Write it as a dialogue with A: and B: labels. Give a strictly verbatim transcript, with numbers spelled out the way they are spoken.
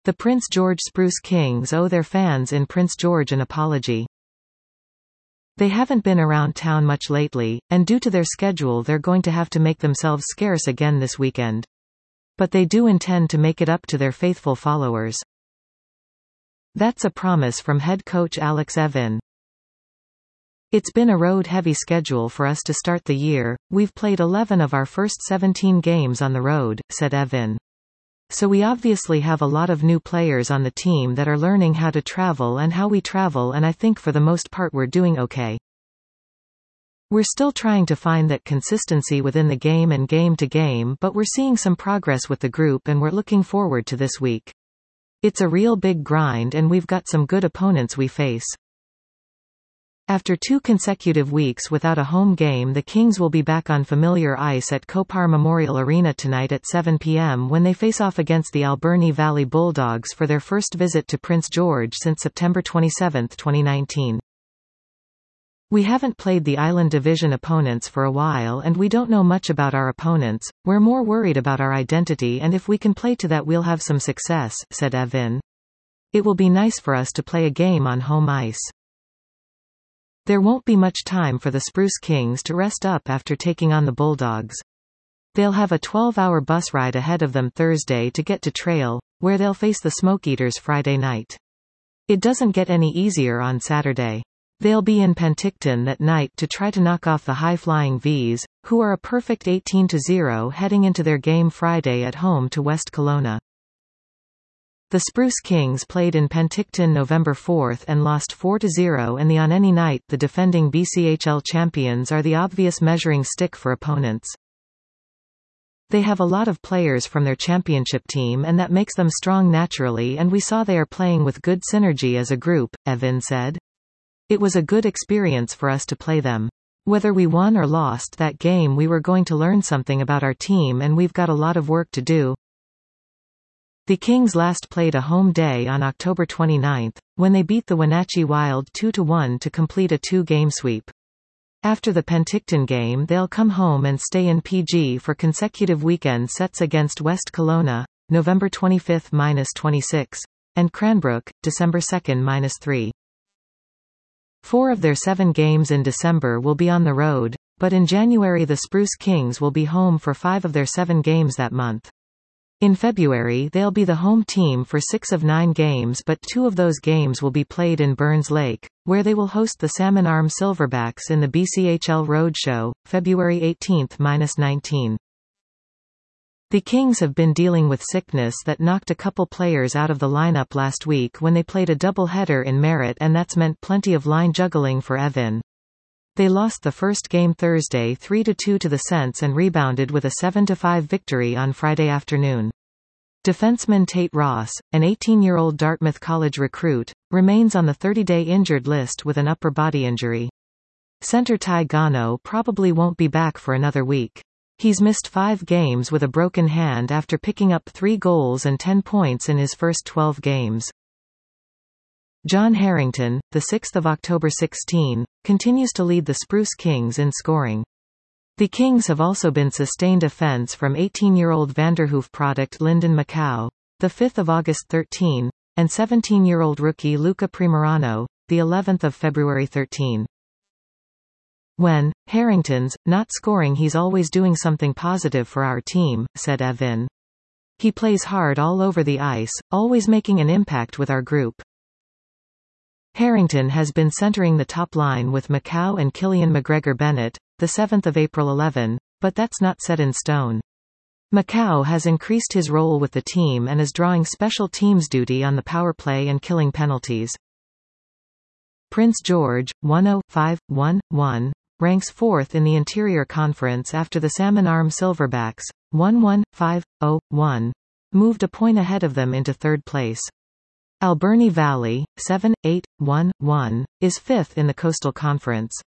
A: The Prince George Spruce Kings owe their fans in Prince George an apology. They haven't been around town much lately, and due to their schedule they're going to have to make themselves scarce again this weekend. But they do intend to make it up to their faithful followers. That's a promise from head coach Alex Evin. It's been a road-heavy schedule for us to start the year. We've played eleven of our first seventeen games on the road, said Evin. So we obviously have a lot of new players on the team that are learning how to travel and how we travel, and I think for the most part we're doing okay. We're still trying to find that consistency within the game and game to game, but we're seeing some progress with the group and we're looking forward to this week. It's a real big grind and we've got some good opponents we face. After two consecutive weeks without a home game, the Kings will be back on familiar ice at Copar Memorial Arena tonight at seven p m when they face off against the Alberni Valley Bulldogs for their first visit to Prince George since September twenty-seventh, twenty nineteen. We haven't played the Island Division opponents for a while and we don't know much about our opponents. We're more worried about our identity, and if we can play to that we'll have some success, said Evin. It will be nice for us to play a game on home ice. There won't be much time for the Spruce Kings to rest up after taking on the Bulldogs. They'll have a twelve-hour bus ride ahead of them Thursday to get to Trail, where they'll face the Smoke Eaters Friday night. It doesn't get any easier on Saturday. They'll be in Penticton that night to try to knock off the high-flying V's, who are a perfect eighteen to zero heading into their game Friday at home to West Kelowna. The Spruce Kings played in Penticton November fourth and lost four to zero, and the on any night the defending B C H L champions are the obvious measuring stick for opponents. They have a lot of players from their championship team and that makes them strong naturally, and we saw they are playing with good synergy as a group, Evin said. It was a good experience for us to play them. Whether we won or lost that game, we were going to learn something about our team and we've got a lot of work to do. The Kings last played a home day on October twenty-ninth, when they beat the Wenatchee Wild two to one to complete a two-game sweep. After the Penticton game they'll come home and stay in P G for consecutive weekend sets against West Kelowna, November twenty-fifth to twenty-sixth, and Cranbrook, December second to third. Four of their seven games in December will be on the road, but in January the Spruce Kings will be home for five of their seven games that month. In February they'll be the home team for six of nine games, but two of those games will be played in Burns Lake, where they will host the Salmon Arm Silverbacks in the B C H L Roadshow, February eighteenth to nineteenth. The Kings have been dealing with sickness that knocked a couple players out of the lineup last week when they played a doubleheader in Merritt, and that's meant plenty of line juggling for Evin. They lost the first game Thursday three to two to the Sents and rebounded with a seven to five victory on Friday afternoon. Defenseman Tate Ross, an eighteen-year-old Dartmouth College recruit, remains on the thirty-day injured list with an upper body injury. Center Ty Gano probably won't be back for another week. He's missed five games with a broken hand after picking up three goals and ten points in his first twelve games. John Harrington, the sixth of October sixteen, continues to lead the Spruce Kings in scoring. The Kings have also been sustained offense from eighteen-year-old Vanderhoof product Lyndon Macau, the fifth of August thirteen, and seventeen-year-old rookie Luca Primerano, the eleventh of February thirteen. When Harrington's not scoring, he's always doing something positive for our team, said Evin. He plays hard all over the ice, always making an impact with our group. Harrington has been centering the top line with Macau and Killian McGregor-Bennett, the seventh of April eleven, but that's not set in stone. Macau has increased his role with the team and is drawing special teams duty on the power play and killing penalties. Prince George, one oh five one one, ranks fourth in the Interior Conference after the Salmon Arm Silverbacks, one one five oh one, moved a point ahead of them into third place. Alberni Valley, seven eight one one, is fifth in the Coastal Conference.